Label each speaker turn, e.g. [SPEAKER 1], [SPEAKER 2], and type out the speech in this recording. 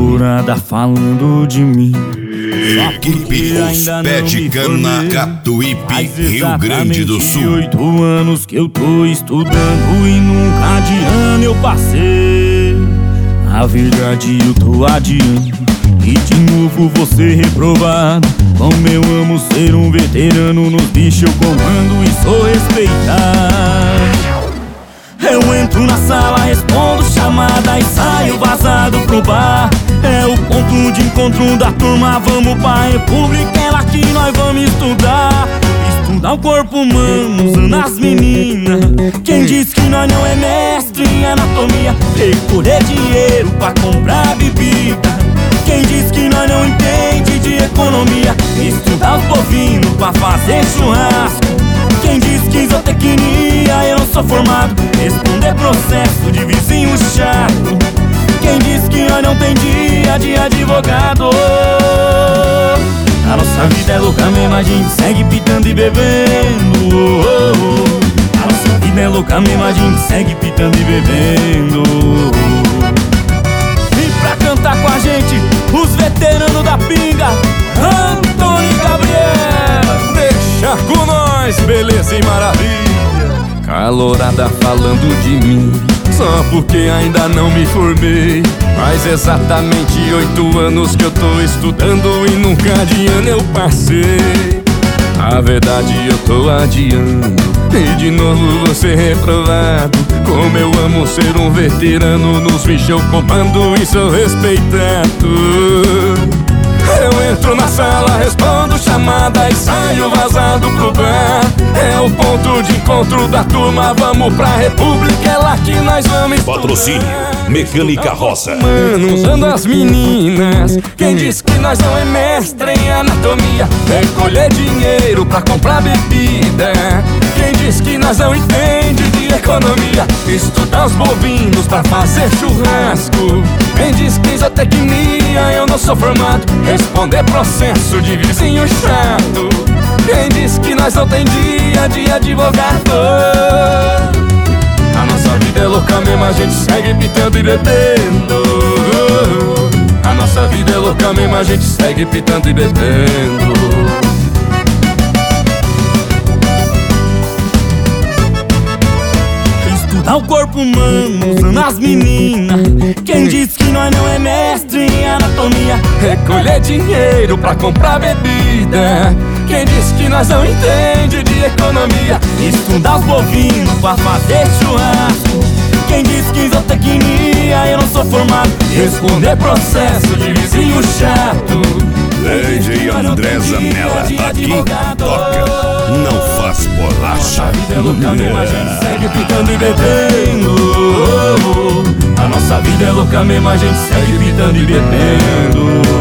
[SPEAKER 1] calorada falando de mim.
[SPEAKER 2] Equipe Os Pé de Cana, Catuípe, Rio Grande do Sul.
[SPEAKER 1] 8 anos que eu tô estudando e nunca de ano eu passei. A verdade eu tô adiando e de novo vou ser reprovado. Como eu amo ser um veterano, nos bichos eu comando e sou respeitado. Eu entro na sala, respondo chamada e saio vazado pro bar. É o ponto de encontro da turma, vamos pra República, é lá que nós vamos estudar. Estudar o corpo humano, usando as meninas. Quem diz que nós não é mestre em anatomia? Recolher dinheiro pra comprar bebida. Quem diz que nós não entende de economia? Estudar os bovinos pra fazer churrasco. Quem diz que isotecnia eu não sou formado? Responder processo de vizinho chato. Quem diz que nós não tem dia de advogado? A nossa vida é louca mesmo, a gente segue pitando e bebendo. A nossa vida é louca mesmo, a gente segue pitando e bebendo. E pra cantar com a gente, os veteranos da pinga, Antônio e Gabriel.
[SPEAKER 3] Deixa com nós, beleza e maravilha. Calorada falando de mim, só porque ainda não me formei. Faz exatamente 8 anos que eu tô estudando e nunca de ano eu passei. A verdade eu tô adiando e de novo vou ser reprovado. Como eu amo ser um veterano, nos bichos eu comando e sou respeitado. Eu entro na sala, respondo chamada e saio vazado pro bar. É o ponto de encontro da turma, vamos pra República, é lá que nós vamos estudar.
[SPEAKER 2] Patrocínio Mecânica Roça.
[SPEAKER 3] Mano, usando as meninas. Quem diz que nós não é mestre em anatomia? Recolher dinheiro pra comprar bebida. Quem diz que nós não entende de economia? Estudar os bovinos pra fazer churrasco. Quem diz que isotecnia eu não sou formado? Responder processo de vizinho chato. Quem diz que nós não tem dia de advogado? A nossa vida é louca mesmo, a gente segue pitando e bebendo. A nossa vida é louca mesmo, a gente segue pitando e bebendo.
[SPEAKER 1] Estudar o corpo humano, usando as meninas. Quem diz que nós não é mestre em anatomia?
[SPEAKER 3] Recolher dinheiro pra comprar bebida. Quem diz que nós não entende de economia?
[SPEAKER 1] Estudar os bovinos pra fazer churrasco. Quem diz que isotecnia eu não sou formado? Responder processo de vizinho chato.
[SPEAKER 2] DJ André Zanella, aqui toca, não faz bolacha.
[SPEAKER 1] A vida é louca mesmo, a gente segue pitando e bebendo. A nossa vida é louca mesmo, a gente segue pitando e bebendo.